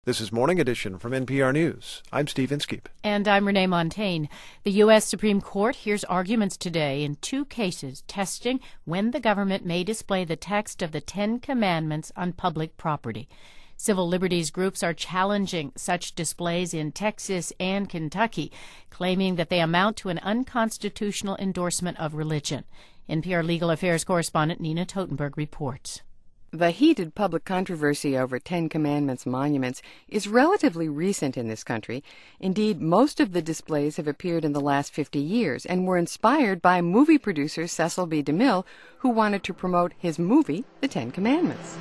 This is Morning Edition from NPR News. I'm Steve Inskeep. And I'm Renee Montagne. The U.S. Supreme Court hears arguments today in two cases testing when the government may display the text of the Ten Commandments on public property. Civil liberties groups are challenging such displays in Texas and Kentucky, claiming that they amount to an unconstitutional endorsement of religion. NPR Legal Affairs correspondent Nina Totenberg reports. The heated public controversy over Ten Commandments monuments is relatively recent in this country. Indeed, most of the displays have appeared in the last 50 years and were inspired by movie producer Cecil B. DeMille, who wanted to promote his movie, The Ten Commandments.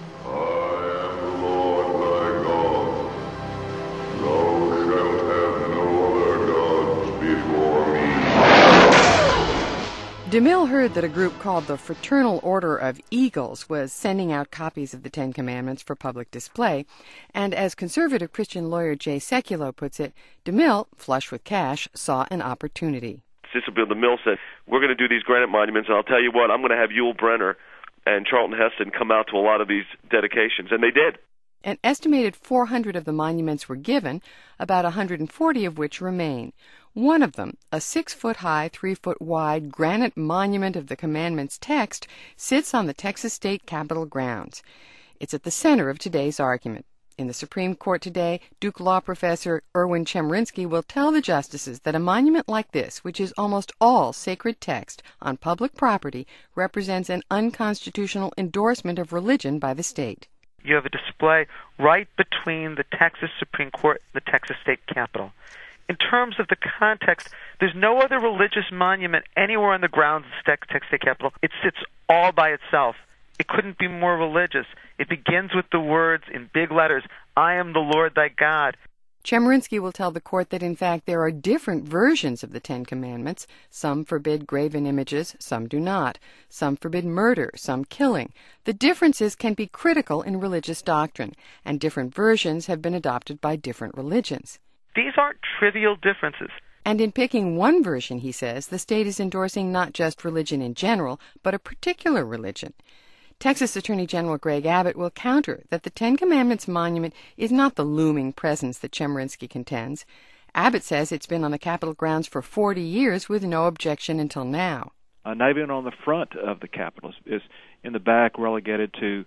DeMille heard that a group called the Fraternal Order of Eagles was sending out copies of the Ten Commandments for public display, and as conservative Christian lawyer Jay Sekulow puts it, DeMille, flush with cash, saw an opportunity. Cecil B. DeMille said, we're going to do these granite monuments, and I'll tell you what, I'm going to have Yul Brynner and Charlton Heston come out to a lot of these dedications, and they did. An estimated 400 of the monuments were given, about 140 of which remain. One of them, a 6-foot-high, 3-foot-wide granite monument of the Commandments text, sits on the Texas State Capitol grounds. It's at the center of today's argument. In the Supreme Court today, Duke law professor Erwin Chemerinsky will tell the justices that a monument like this, which is almost all sacred text on public property, represents an unconstitutional endorsement of religion by the state. You have a display right between the Texas Supreme Court and the Texas State Capitol. In terms of the context, there's no other religious monument anywhere on the grounds of the Texas State Capitol. It sits all by itself. It couldn't be more religious. It begins with the words in big letters, I am the Lord thy God. Chemerinsky will tell the court that, in fact, there are different versions of the Ten Commandments. Some forbid graven images, some do not. Some forbid murder, some killing. The differences can be critical in religious doctrine, and different versions have been adopted by different religions. These aren't trivial differences. And in picking one version, he says, the state is endorsing not just religion in general, but a particular religion. Texas Attorney General Greg Abbott will counter that the Ten Commandments monument is not the looming presence that Chemerinsky contends. Abbott says it's been on the Capitol grounds for 40 years with no objection until now. Not even on the front of the Capitol. It's in the back, relegated to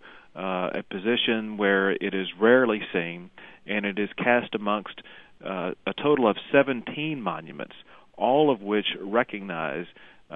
a position where it is rarely seen, and it is cast amongst a total of 17 monuments, all of which recognize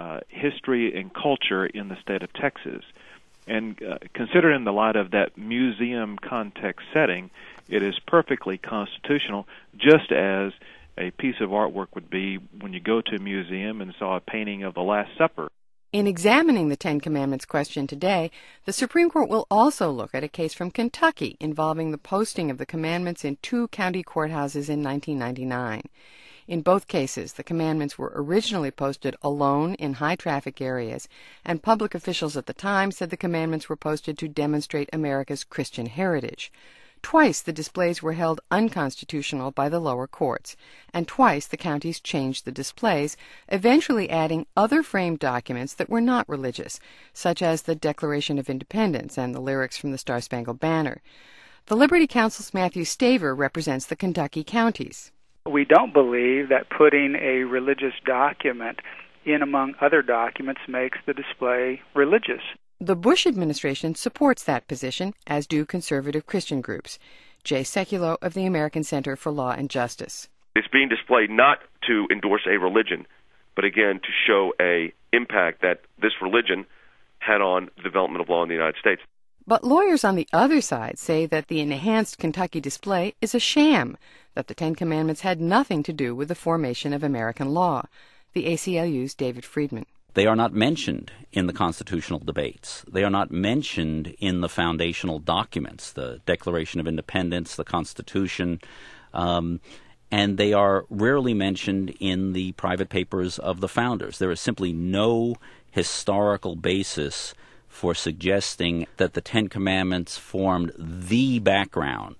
history and culture in the state of Texas. And considered in the light of that museum context setting, it is perfectly constitutional, just as a piece of artwork would be when you go to a museum and saw a painting of the Last Supper. In examining the Ten Commandments question today, the Supreme Court will also look at a case from Kentucky involving the posting of the commandments in 2 county courthouses in 1999. In both cases, the commandments were originally posted alone in high-traffic areas, and public officials at the time said the commandments were posted to demonstrate America's Christian heritage. Twice the displays were held unconstitutional by the lower courts, and twice the counties changed the displays, eventually adding other framed documents that were not religious, such as the Declaration of Independence and the lyrics from the Star-Spangled Banner. The Liberty Council's Matthew Staver represents the Kentucky counties. We don't believe that putting a religious document in among other documents makes the display religious. The Bush administration supports that position, as do conservative Christian groups. Jay Sekulow of the American Center for Law and Justice. It's being displayed not to endorse a religion, but again to show a impact that this religion had on the development of law in the United States. But lawyers on the other side say that the enhanced Kentucky display is a sham, that the Ten Commandments had nothing to do with the formation of American law. The ACLU's David Friedman. They are not mentioned in the constitutional debates. They are not mentioned in the foundational documents, the Declaration of Independence, the Constitution, and they are rarely mentioned in the private papers of the founders. There is simply no historical basis for suggesting that the Ten Commandments formed the background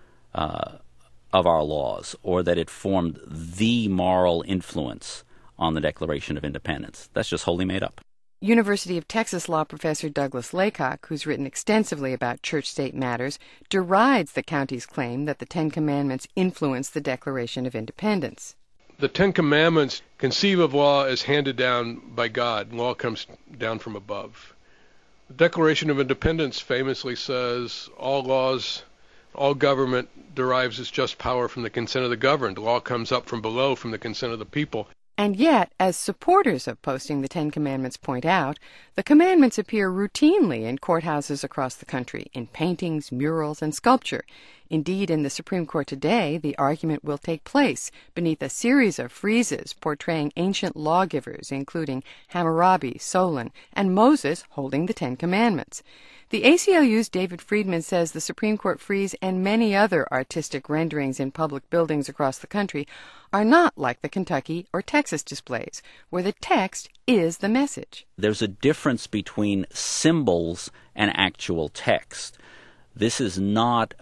of our laws, or that it formed the moral influence on the Declaration of Independence. That's just wholly made up. University of Texas law professor Douglas Laycock, who's written extensively about church-state matters, derides the county's claim that the Ten Commandments influence the Declaration of Independence. The Ten Commandments conceive of law as handed down by God. Law comes down from above. The Declaration of Independence famously says all laws, all government derives its just power from the consent of the governed. Law comes up from below from the consent of the people. And yet, as supporters of posting the Ten Commandments point out, the commandments appear routinely in courthouses across the country, in paintings, murals, and sculpture. Indeed, in the Supreme Court today, the argument will take place beneath a series of friezes portraying ancient lawgivers, including Hammurabi, Solon, and Moses holding the Ten Commandments. The ACLU's David Friedman says the Supreme Court frieze and many other artistic renderings in public buildings across the country are not like the Kentucky or Texas displays, where the text is the message. There's a difference between symbols and actual text. This is not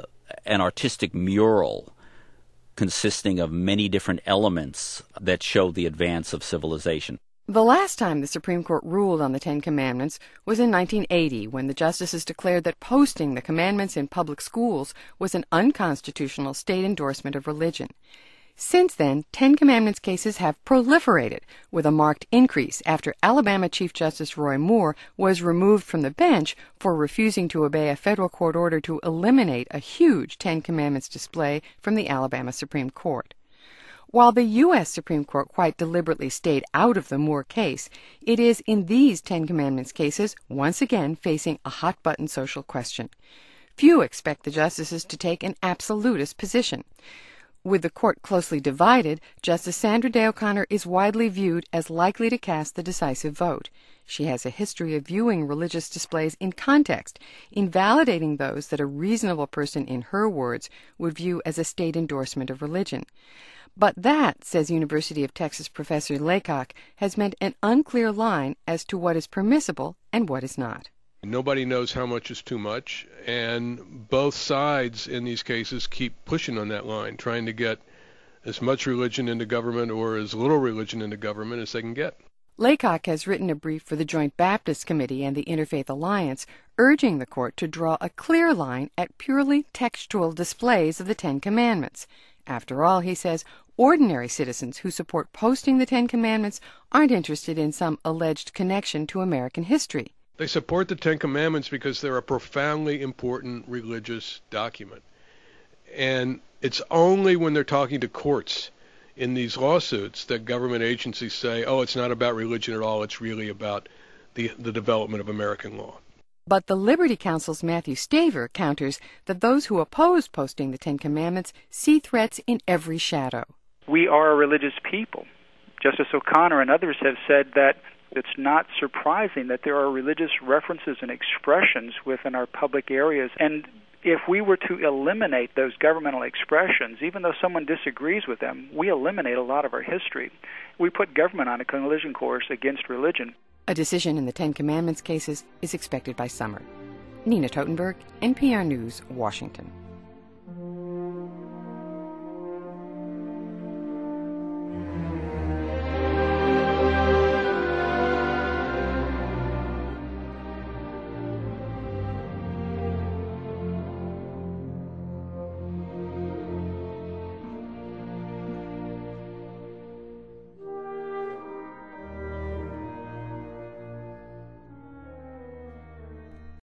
an artistic mural consisting of many different elements that show the advance of civilization. The last time the Supreme Court ruled on the Ten Commandments was in 1980, when the justices declared that posting the commandments in public schools was an unconstitutional state endorsement of religion. Since then, Ten Commandments cases have proliferated, with a marked increase after Alabama Chief Justice Roy Moore was removed from the bench for refusing to obey a federal court order to eliminate a huge Ten Commandments display from the Alabama Supreme Court. While the U.S. Supreme Court quite deliberately stayed out of the Moore case, it is in these Ten Commandments cases once again facing a hot-button social question. Few expect the justices to take an absolutist position. With the court closely divided, Justice Sandra Day O'Connor is widely viewed as likely to cast the decisive vote. She has a history of viewing religious displays in context, invalidating those that a reasonable person, in her words, would view as a state endorsement of religion. But that, says University of Texas professor Laycock, has meant an unclear line as to what is permissible and what is not. Nobody knows how much is too much, and both sides in these cases keep pushing on that line, trying to get as much religion into government or as little religion into government as they can get. Laycock has written a brief for the Joint Baptist Committee and the Interfaith Alliance, urging the court to draw a clear line at purely textual displays of the Ten Commandments. After all, he says, ordinary citizens who support posting the Ten Commandments aren't interested in some alleged connection to American history. They support the Ten Commandments because they're a profoundly important religious document. And it's only when they're talking to courts in these lawsuits that government agencies say, oh, it's not about religion at all, it's really about the development of American law. But the Liberty Council's Matthew Staver counters that those who oppose posting the Ten Commandments see threats in every shadow. We are a religious people. Justice O'Connor and others have said that it's not surprising that there are religious references and expressions within our public areas. And if we were to eliminate those governmental expressions, even though someone disagrees with them, we eliminate a lot of our history. We put government on a collision course against religion. A decision in the Ten Commandments cases is expected by summer. Nina Totenberg, NPR News, Washington.